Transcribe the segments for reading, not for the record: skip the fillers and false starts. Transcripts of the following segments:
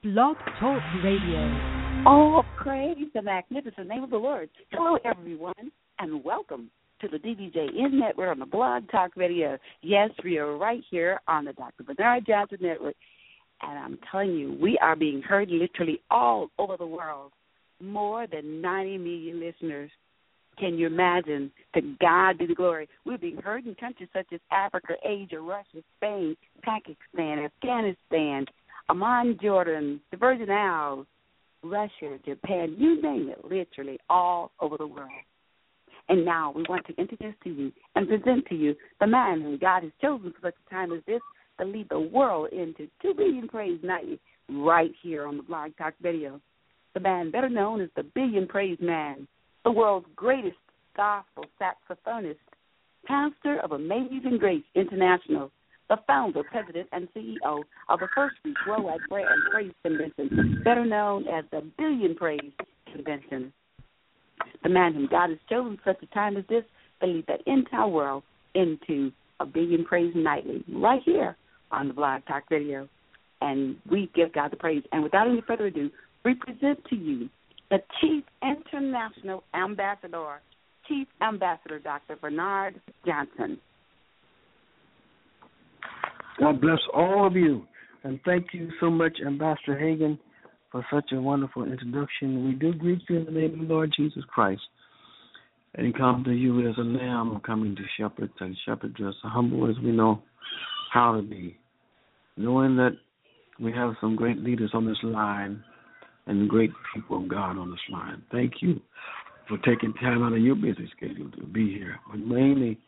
Blog Talk Radio. All praise the magnificent name of the Lord. Hello, everyone, and welcome to the DBJN Network on the Blog Talk Radio. Yes, we are right here on the Dr. Bernard Johnson Network, and I'm telling you, we are being heard literally all over the world. More than 90 million listeners. Can you imagine? To God be the glory. We're being heard in countries such as Africa, Asia, Russia, Spain, Pakistan, Afghanistan, Amman, Jordan, the Virgin Isles, Russia, Japan, you name it, literally all over the world. And now we want to introduce to you and present to you the man whom God has chosen for such a time as this to lead the world into 2 billion praise nightly right here on the Blog Talk Radio. The man better known as the Billion Praise Man, the world's greatest gospel saxophonist, pastor of Amazing Grace International, the founder, president, and CEO of the First Week Worldwide Prayer and Praise Convention, better known as the Billion Praise Convention. The man whom God has chosen for such a time as this to lead the entire world into a billion praise nightly, right here on the Blog Talk Radio. And we give God the praise. And without any further ado, we present to you the Chief International Ambassador, Chief Ambassador Dr. Bernard Johnson. God bless all of you, and thank you so much, Ambassador Hagan, for such a wonderful introduction. We do greet you in the name of the Lord Jesus Christ, and come to you as a lamb coming to shepherds and shepherdess, humble as we know how to be, knowing that we have some great leaders on this line and great people of God on this line. Thank you for taking time out of your busy schedule to be here, but mainly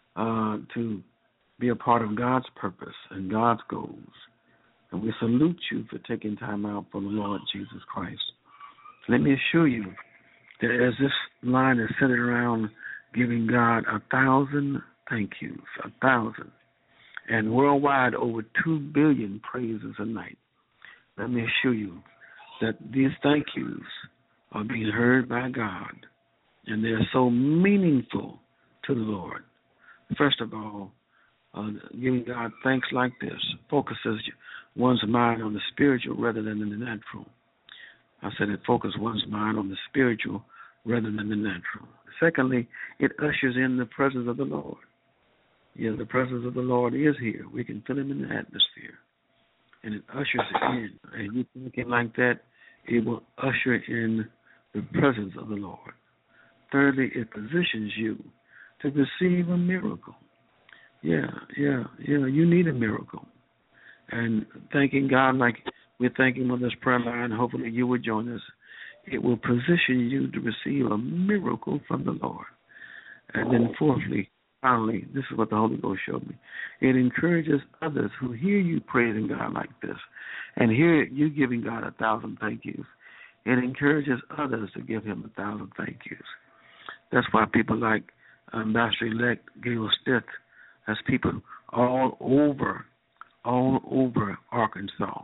to be a part of God's purpose and God's goals. And we salute you for taking time out for the Lord Jesus Christ. Let me assure you that as this line is centered around giving God 1,000 thank yous, 1,000, and worldwide over 2 billion praises a night, let me assure you that these thank yous are being heard by God, and they're so meaningful to the Lord. First of all, giving God thanks like this focuses one's mind on the spiritual rather than the natural. I said it focuses one's mind on the spiritual rather than the natural. Secondly, it ushers in the presence of the Lord. Yeah, the presence of the Lord is here. We can feel him in the atmosphere. And it ushers it in. And you thinking like that, it will usher in the presence of the Lord. Thirdly, it positions you to receive a miracle. Yeah, you need a miracle. And thanking God like we're thanking on this prayer line, hopefully you will join us. It will position you to receive a miracle from the Lord. And then fourthly, finally, this is what the Holy Ghost showed me. It encourages others who hear you praising God like this and hear you giving God 1,000 thank yous. It encourages others to give him 1,000 thank yous. That's why people like Ambassador-elect Gail Stith, as people all over Arkansas,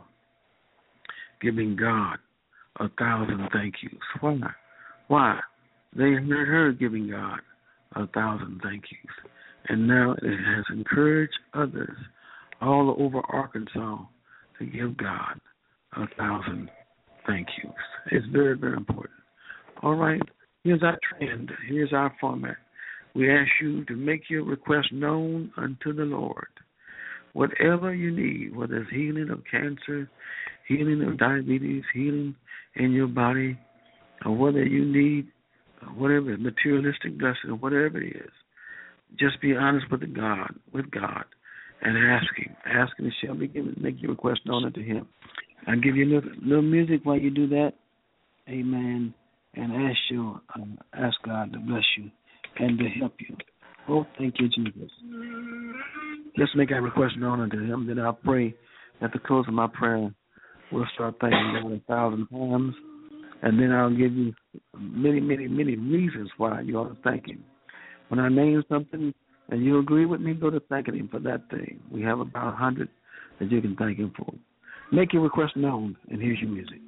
giving God 1,000 thank yous. Why? They heard her giving God 1,000 thank yous. And now it has encouraged others all over Arkansas to give God 1,000 thank yous. It's very, very important. All right, here's our trend. Here's our format. We ask you to make your request known unto the Lord. Whatever you need, whether it's healing of cancer, healing of diabetes, healing in your body, or whether you need whatever, materialistic blessing, whatever it is, just be honest with God, and ask Him. Ask Him, shall be given. Make your request known unto Him. I'll give you a little music while you do that. Amen. And ask God to bless you and to help you. Oh, thank you, Jesus. Let's make our request known unto Him. Then I'll pray at the close of my prayer. We'll start thanking God 1,000 times, and then I'll give you many, many, many reasons why you ought to thank Him. When I name something and you agree with me, go to thanking Him for that thing. We have about 100 that you can thank Him for. Make your request known, and here's your music.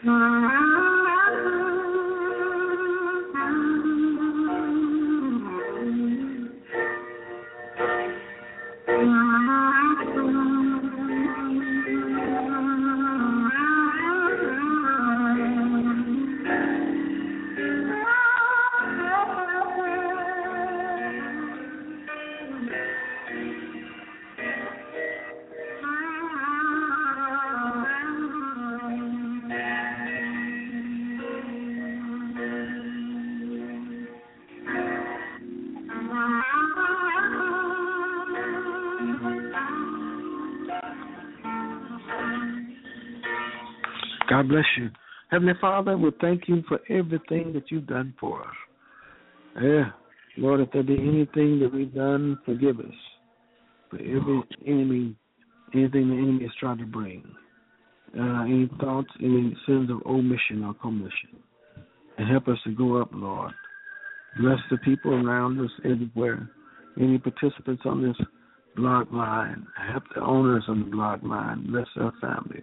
God bless you. Heavenly Father, we thank you for everything that you've done for us. Yeah, Lord, if there be anything that we've done, forgive us for every enemy, anything the enemy has tried to bring. Any thoughts, any sins of omission or commission. And help us to go up, Lord. Bless the people around us everywhere. Any participants on this blog line, help the owners on the blog line. Bless our families.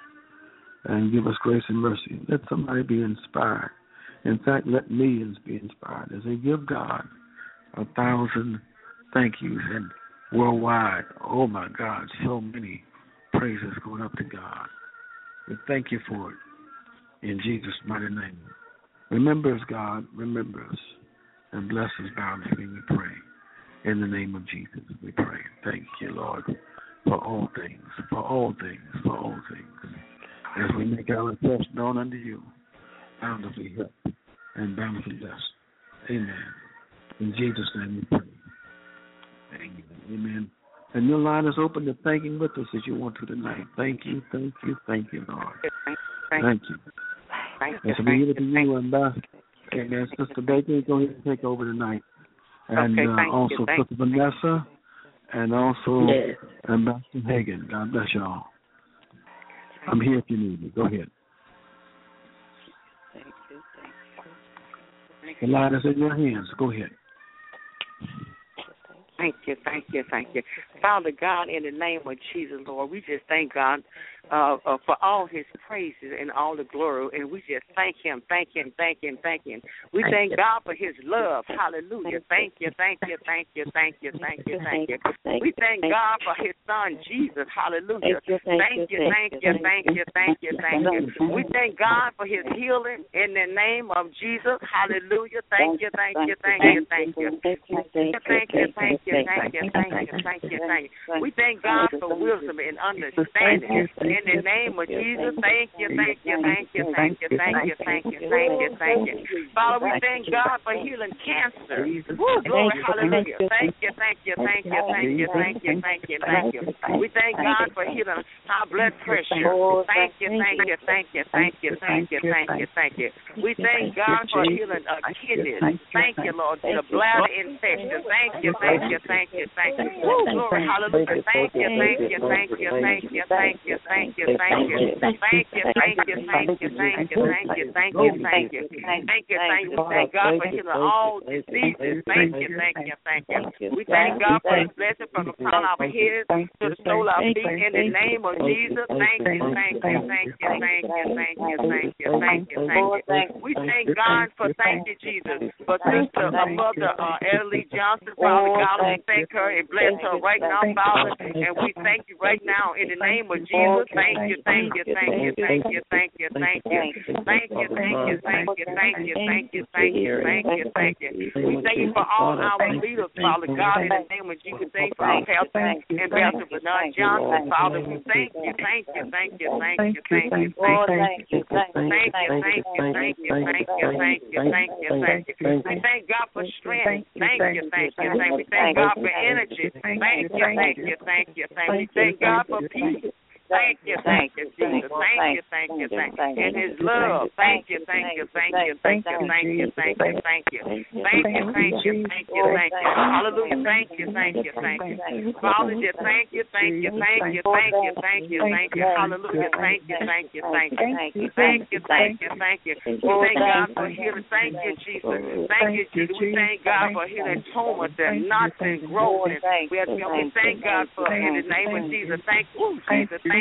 And give us grace and mercy. Let somebody be inspired. In fact, let millions be inspired as they give God 1,000 thank yous and worldwide. Oh, my God, so many praises going up to God. We thank you for it in Jesus' mighty name. Remember us, God. Remember us. And bless us bountifully, we pray. In the name of Jesus, we pray. Thank you, Lord, for all things, for all things, for all things. As we make our requests known unto you, bountifully help and bountifully blessed. Amen. In Jesus' name we pray. Amen. Amen. And your line is open to thanking with us as you want to tonight. Thank you, thank you, thank you, Lord. Thank you. And so we give it to you, Ambassador. Amen. Sister Baker, go ahead and take over tonight. And also Sister Vanessa, and also Ambassador Hagan. God bless you all. I'm here if you need me. Go ahead. Thank you. The line is in your hands. Go ahead. Thank you. Father God, in the name of Jesus, Lord, we just thank God for all his praises and all the glory, and we just thank him. We thank God for his love. Hallelujah. Thank you. We thank God for his son, Jesus. Hallelujah. Thank you. We thank God for his healing in the name of Jesus. Hallelujah. Thank you. We thank God for wisdom and understanding in the name of Jesus. Thank you. Father, we thank God for healing cancer. Glory, hallelujah. Thank you. We thank God for healing high blood pressure. Thank you. We thank God for healing kidneys. Thank you, Lord, the bladder infection. Thank you. Glory, hallelujah. Thank you. Thank God for healing all diseases. Thank you. We thank God for his blessing from the crown of our heads to the sole of our feet in the name of Jesus. Thank you. We thank God for, thank you, Jesus, for Sister Mother Ellie Johnson. Father God, we thank her and bless her right now, Father, and we thank you right now in the name of Jesus. Thank you. We thank you for all our leaders, Father God, in the name of Jesus. Thank you for our pastor, Ambassador Bernard Johnson, Father. We thank you. We thank God for strength. Thank you. We thank God for energy. Thank you. We thank God for peace. Thank you, Jesus. Thank you. And his love. Thank you. Hallelujah. Thank you. Father, just thank you. Hallelujah. Thank you. We thank God for healing. Thank you, Jesus. We thank God for healing tumors and knots and growth. We thank God for in the name of Jesus. Thank you, Jesus.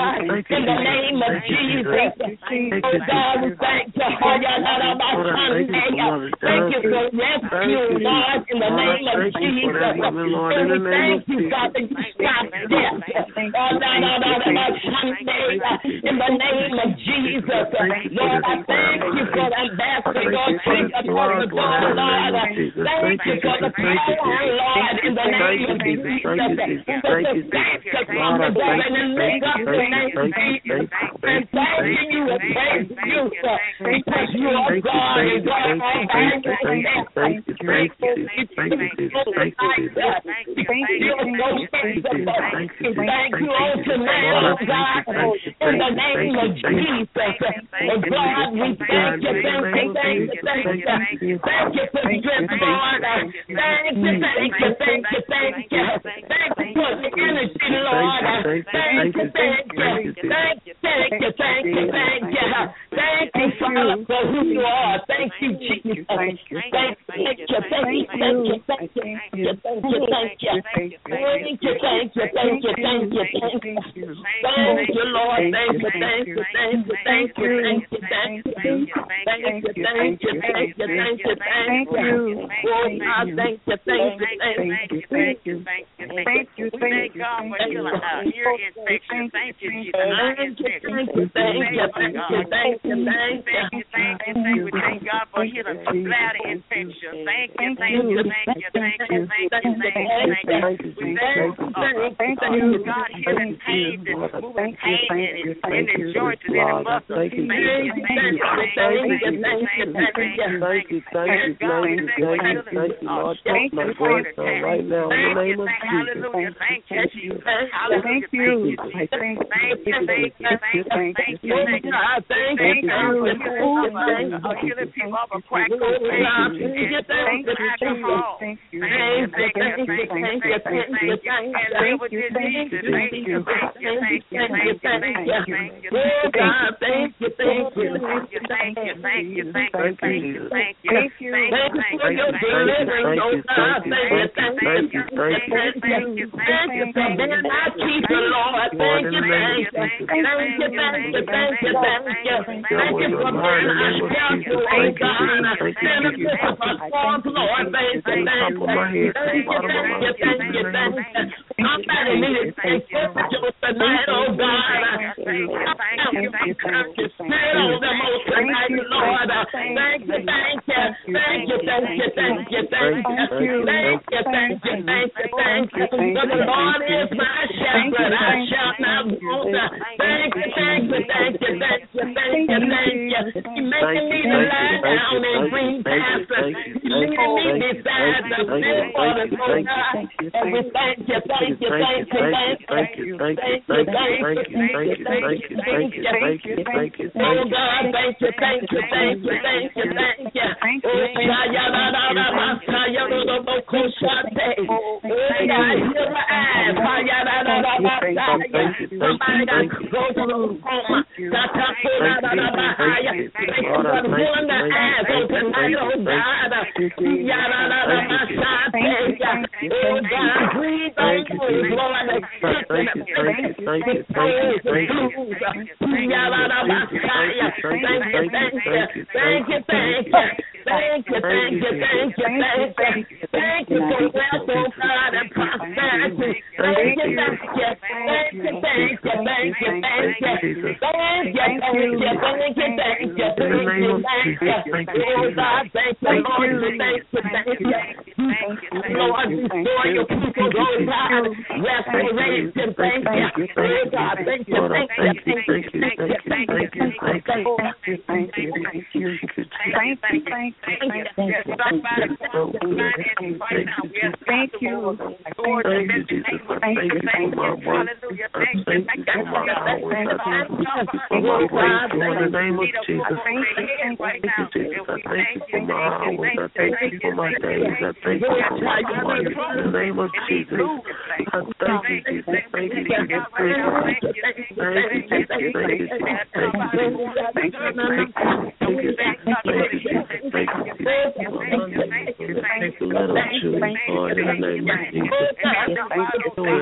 God, in the name of Jesus. Oh God, we thank you. Thank you for rescue, God, in the name of Jesus. And we thank you, God, that you stopped death. In the name of Jesus. Lord, I thank you for the ambassador, Lord, Lord. Thank you for the power, Lord, in the name of Jesus. Thank you, because you are God and God all by yourself. Thank you on tonight, oh God, in the name of Jesus. Oh God, we thank you for strength, Lord. Thank you for the energy, Lord. Thank you, Father, for who you are. Thank you, Jesus. Thank you, Lord. Thank God for healing ear infection. Thank you, Jesus. We thank God for healing bladder infection. Thank you. God healing pain, moving pain in the joints and in the muscles. Thank you, Lord. Thank you for the right now in the name of Jesus. Thank you, Jesus. Hallelujah. Thank you. Healing people off of crack cocaine and alcohol. Thank you.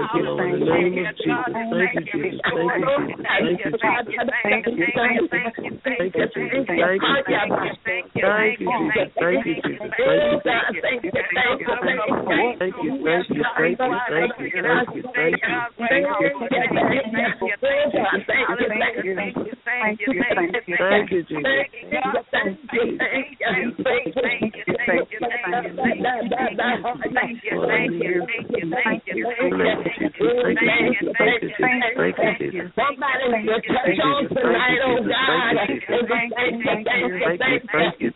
you, Lord. In the name of Jesus. Thank you, Jesus. Thank you, Jesus. Thank you, Jesus. Thank you, Jesus. Thank you, Jesus. Thank you, Jesus. Thank you, Jesus. Thank you, thank you, thank you, thank you, thank you, thank you, thank you, thank you, thank you, Jesus. Somebody will touch on tonight, oh God. Thank you.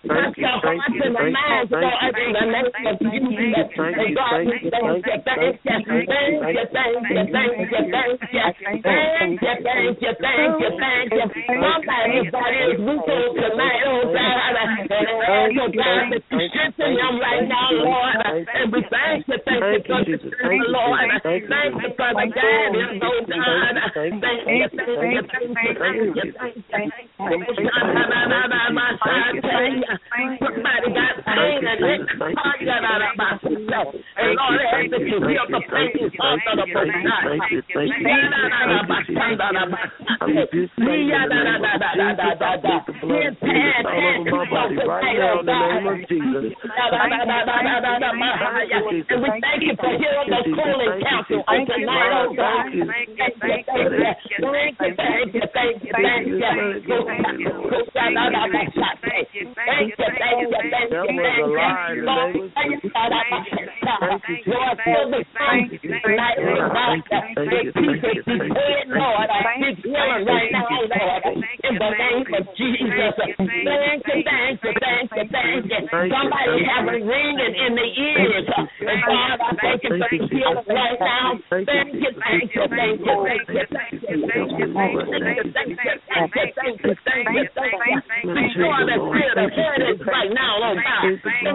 Somebody's body is weak tonight, oh God. And oh God, strengthen them right now, Lord. And we thank you for the Lord. Thank you for the guidance, oh God. Thank you. Somebody got pain and Lord, as you heal the pain, and we thank you for hearing the cooling counsel on tonight, oh God. Somebody have a ringing in the ears. And God, I thank you for healing right now. Thank you. Right now, oh God.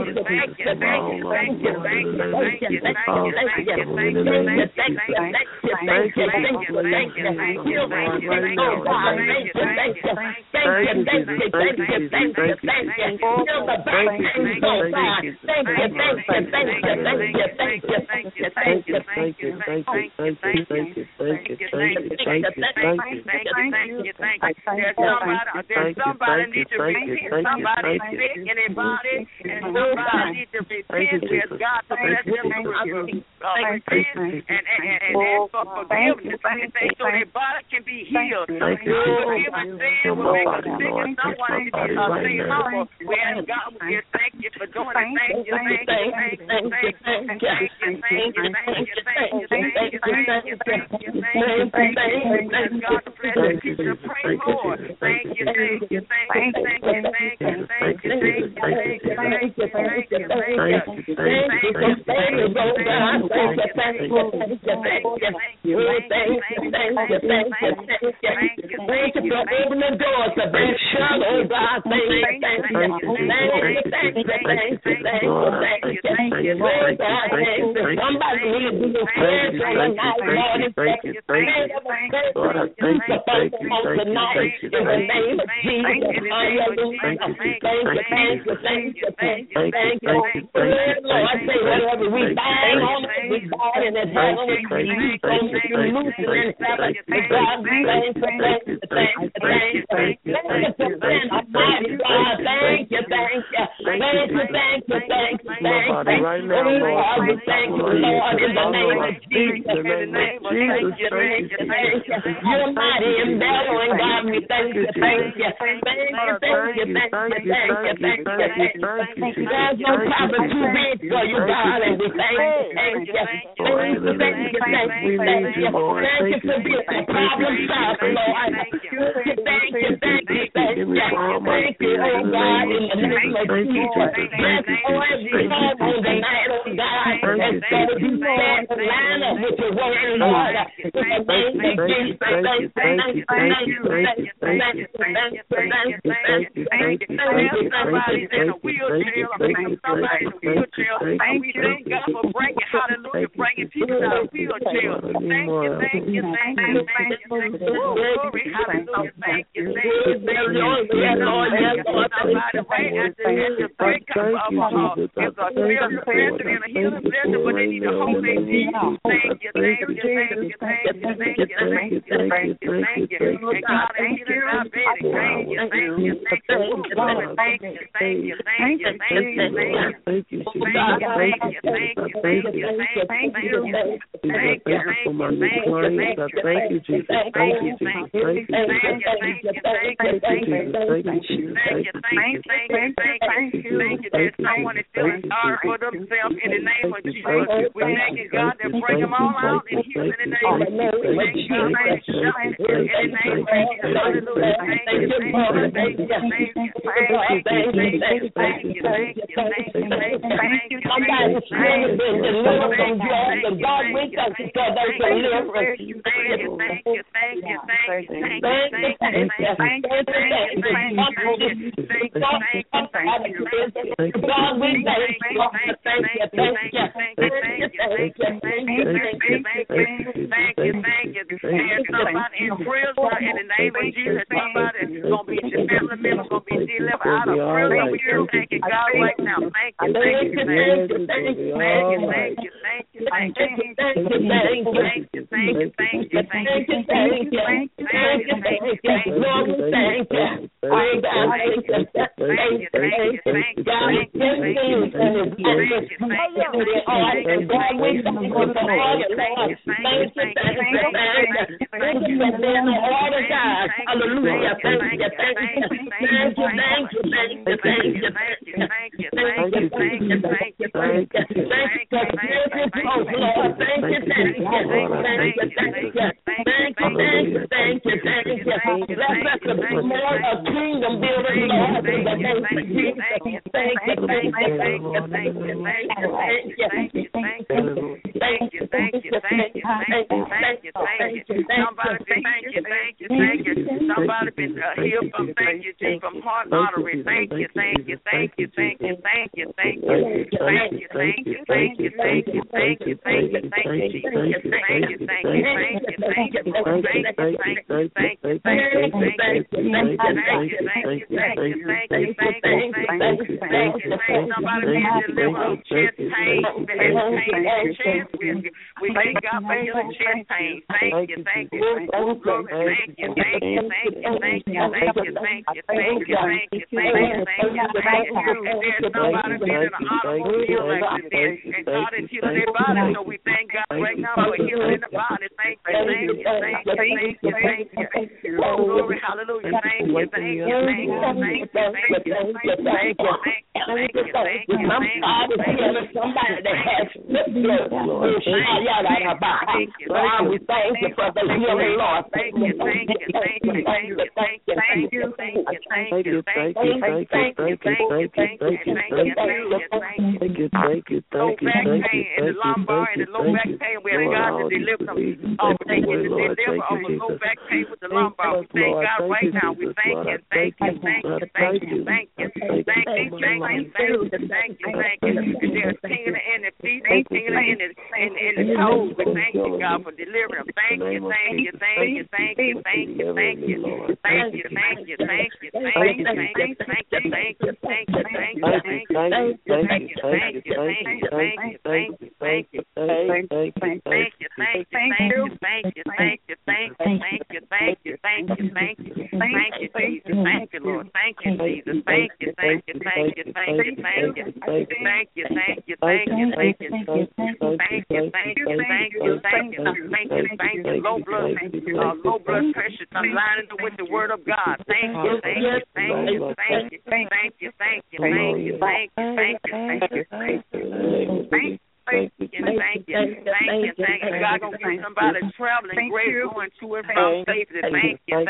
There's somebody needs to repent. Somebody sick in their body, and somebody needs to repent. There's God to bless them and repent and ask for forgiveness and things so their body can be healed. Forgiveness sin will make us sick, and someone needs to be saved. We ask God, we thank you for doing it. Thank you. God to bless you. Keep your praise, Lord. Thank you. Somebody's in a wheelchair wheelchair. Somebody in a wheelchair. We thank God for bringing, hallelujah, bringing people out of wheelchair. Thank you. Glory, hallelujah. Thank you. Somebody right at the break of it's a spiritual blessing and a healing blessing, but they need to hold their feet. Thank you. And God ain't healing diabetic. Thank you. There's someone that's feeling sorry for themselves in the name of Jesus. We thank you, God, that bring them all out and heal in the name of Jesus. We thank you, God, that shout in the name of Jesus. Hallelujah. Somebody in prison in the name of Jesus. Somebody gonna be family members gonna be delivered out of prison. We just thank you, God, right now. Thank you. Somebody been healed from from heart artery. Thank you. Somebody being delivered of chest pain. We thank God for healing chest pain. Thank you. There's somebody being in an automobile accident and God is healing their body. So we thank God right now for healing in the body. Thank you. Glory, hallelujah. Thank you. Somebody that has blood. We thank you for the healing, Lord. Thank you. Low back pain and the lumbar and the low back pain, we have God to deliver them. Oh, thank you to deliver over low back pain with the lumbar. We thank God right now. We thank you. If there's tingling in the feet, tingling in the toes, we thank you, God, for delivering them. Thank you. Low blood pressure, aligning with the word of God. Thank you. you. God gonna give somebody traveling grace going to and from safety. Thank you.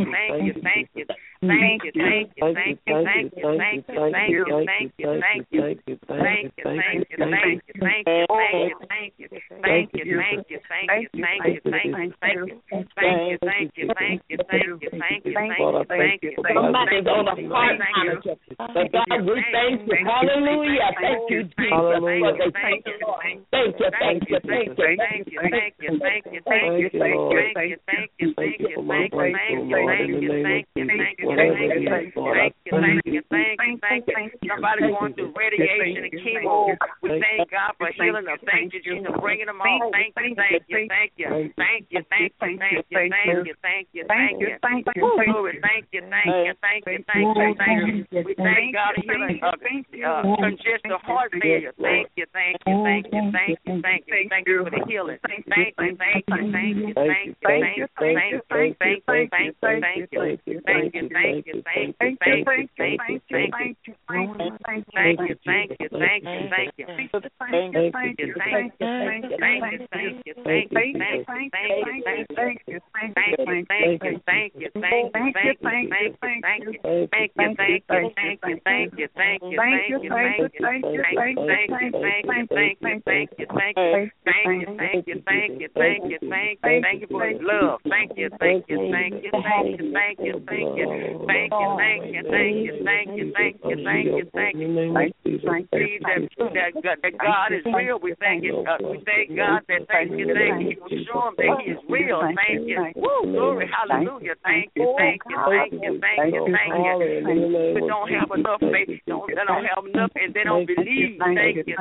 Somebody's on a heart monitor. But God, we thank you. Hallelujah. Thank you, Jesus. Thank you. Somebody going through radiation and chemo. We thank God for healing them. Thank you, Jesus, for bringing them on. Thank you. We thank God for healing congestive heart failure. Thank you for the healing. Thank you. Thank you for his love. Thank you. That God is real. We thank God that thank you. You will show him that he is real. Thank you. Woo, glory, hallelujah. Thank you. We don't have enough faith. They don't have enough and they don't believe. Thank you.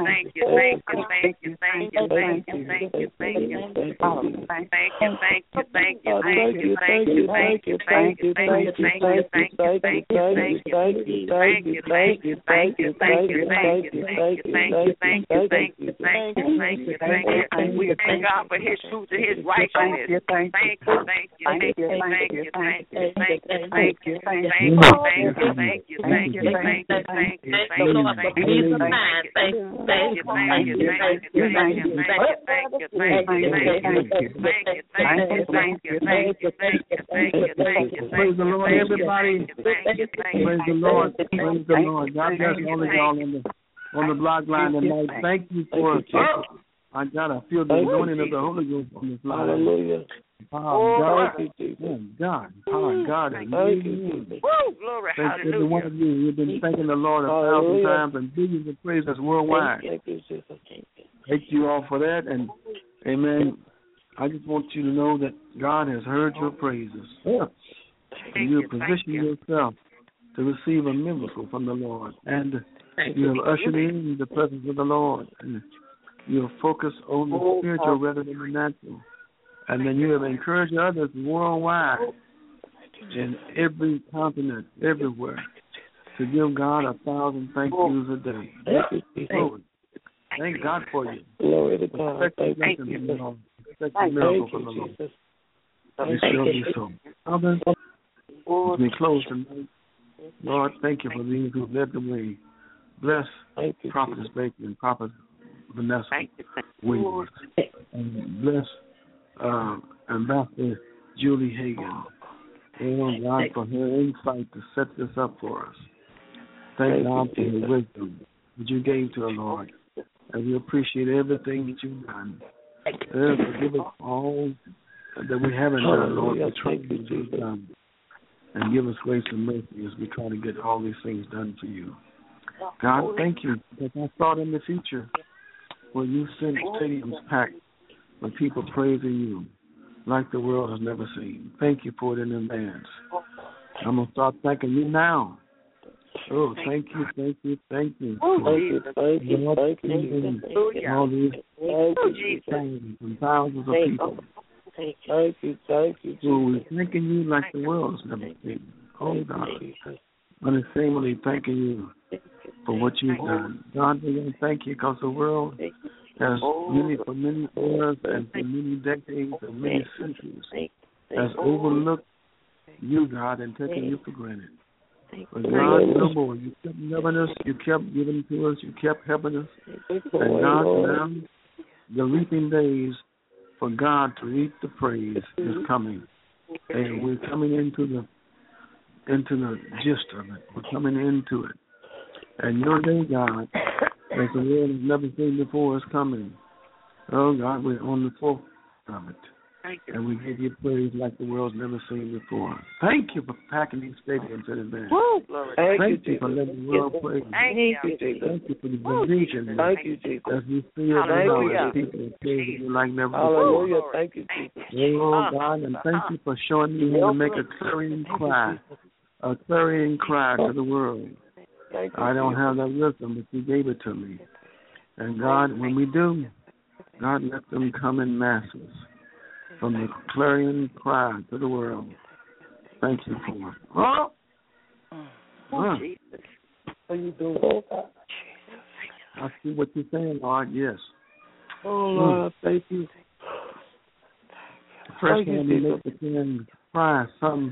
We thank God for his truth and his righteousness. Thank you. Praise the Lord, everybody. Praise the Lord. God bless all of y'all on the block line tonight. Thank you for I feel the anointing of the Holy Ghost on this line. Hallelujah. God. Glory, thank every one of you. You've been thanking the Lord 1,000 times and billions of praises worldwide. Thank you all for that. And amen. I just want you to know that God has heard your praises. And you have positioned yourself to receive a miracle from the Lord. And you have ushered in the presence of the Lord. And you have focused on the spiritual rather than the natural. And then you have encouraged others worldwide in every continent, everywhere, to give God 1,000 thank yous a day. Thank God for you. Glory to God. Thank you. Expect a miracle from the Lord. It shall be so. Father, as we close tonight, Lord, thank you for these who led the way. Bless Prophetess Baker and Prophet Vanessa Williams. And bless Ambassador Julie Hagan. And God for her insight to set this up for us. Thank God for your wisdom that you gave to her, Lord. And we appreciate everything that you've done. Forgive us all that we haven't done, Lord. We try to do done. And give us grace and mercy as we try to get all these things done for you. God, thank you. Because I thought in the future where you sent stadiums packed with people praising you like the world has never seen. Thank you for it in advance. I'm going to start thanking you now. Oh, thank you. All these thousands of people. Thank you. We're thanking you like the world has never seen. Oh, God. Unashamedly thanking you for what you've done. God, we're going to thank you because the world has for many years and for many decades and many centuries has overlooked you, God, and taken you for granted. But God, no more. You kept loving us. You kept giving to us. You kept helping us. And God, now the reaping days for God to reap the praise is coming. And we're coming into the gist of it. We're coming into it. And your day, God, as the world has never seen before, is coming. Oh, God, we're on the forefront of it. And we give you praise like the world's never seen before. Thank you for packing these stadiums in advance. Thank you for letting the world praise. Thank you, Jesus. Thank you for the provision. Thank you, Jesus. As we see it now, people praise you like never before. Hallelujah. Thank you, Jesus. Oh, God, and thank you for showing me how to make a clarion cry to the world. I don't have that wisdom, but you gave it to me. And God, when we do, God, let them come in masses from the clarion cry to the world. Thank you for it. Jesus. How you doing? I see what you're saying, Lord. Yes. Oh, Lord, thank you. First time we make the clarion cry,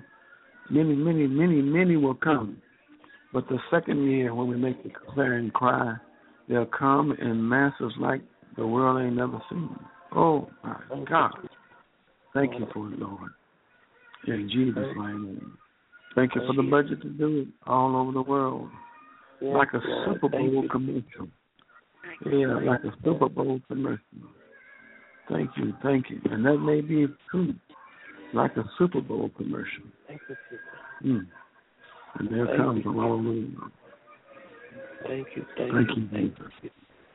many will come. But the second year, when we make the clarion cry, they'll come in masses like the world ain't never seen. Oh, my God. Thank you for it, Lord. In Jesus' name. Thank you for the budget to do it all over the world. Like a Super Bowl commercial. Yeah, like a Super Bowl commercial. Thank you. And that may be true. Like a Super Bowl commercial. Thank you. And there comes a long room. Thank you. Jesus.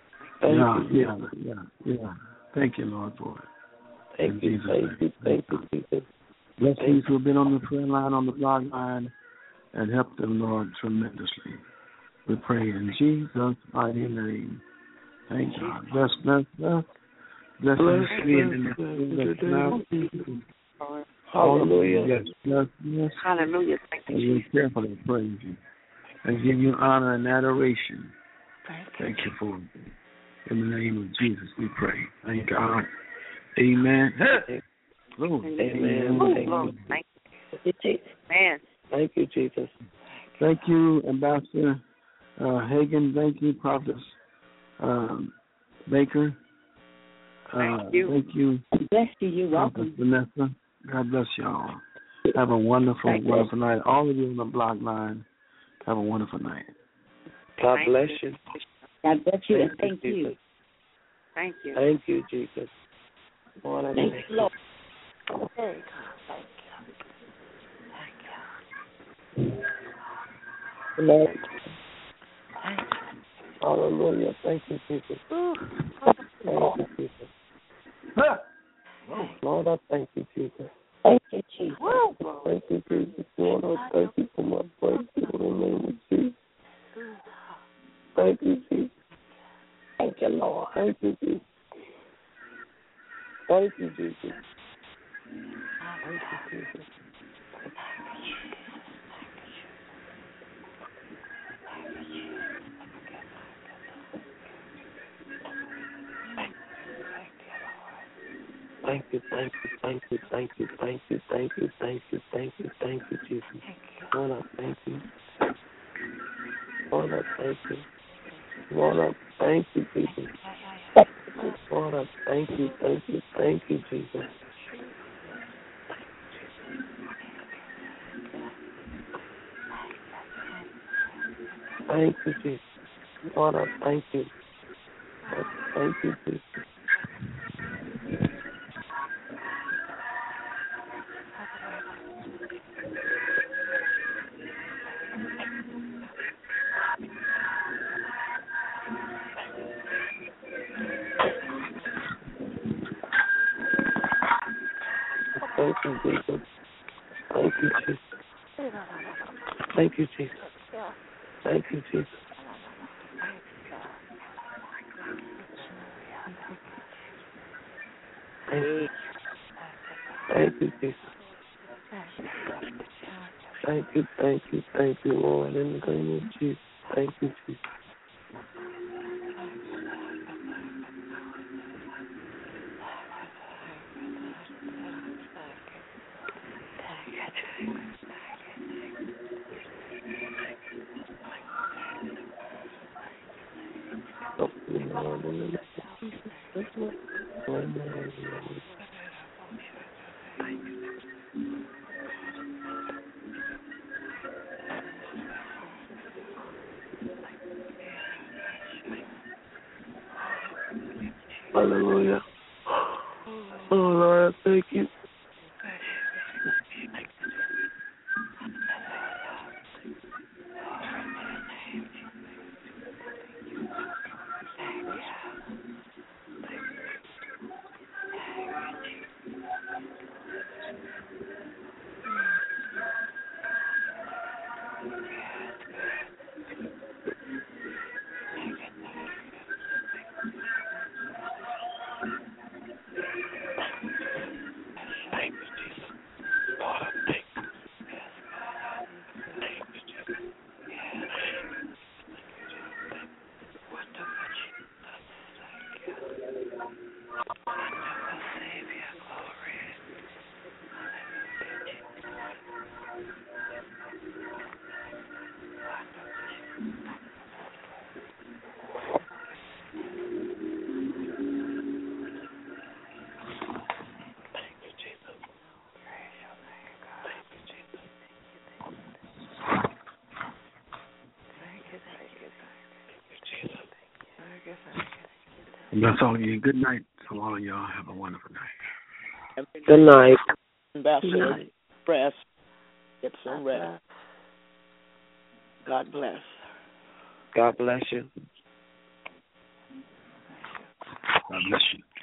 Yeah. Thank you, Lord, for it. Thank you, Jesus. Bless these who have been on the prayer line, on the blog line, and help them, Lord, tremendously. We pray in Jesus' mighty name. Thank God. Bless. Bless Hallelujah. Yes. Hallelujah. Thank you. And we're careful to praise you and give you honor and adoration. Thank you for it. In the name of Jesus, we pray. Thank God. Amen. Amen. Thank you, Jesus. Man. Thank you, Jesus. Thank you, Ambassador Hagan. Thank you, Prophet Baker. Thank you. Thank you. Bless you. You're welcome. Vanessa. God bless y'all. Have a wonderful night. All of you on the blog line, have a wonderful night. God bless you. God bless you and thank you. Thank you. Thank you, Jesus. Lord, I thank you, Lord. Thank you. Lord. Hallelujah. Thank you, Jesus. Thank you, Jesus. Lord, I thank you, Jesus. Thank you, Jesus. Thank you, Jesus. Lord, I thank you for my breakthrough in the name of Jesus. Thank you, Jesus. Thank you, Lord. Thank you, Jesus. Thank you, Jesus. Thank you, Jesus. Thank you, Jesus. Lord, I thank you. Lord, I thank you. Lord, I thank you, Jesus. Lord, I thank you, Jesus. Thank you, Jesus. Lord, I thank you. Thank you, Jesus. Thank you, Jesus. Thank you, Jesus. Thank you, Jesus. Thank you, Jesus. Thank you, Jesus. Thank you, Lord, in the name of Jesus. Thank you, Jesus. Lord, in the name of Jesus. Hallelujah. Oh, Lord, I thank you. Bless all of you. Good night to all of y'all. Have a wonderful night. Good night. Ambassador, rest. Get some rest. God bless. God bless you. God bless you.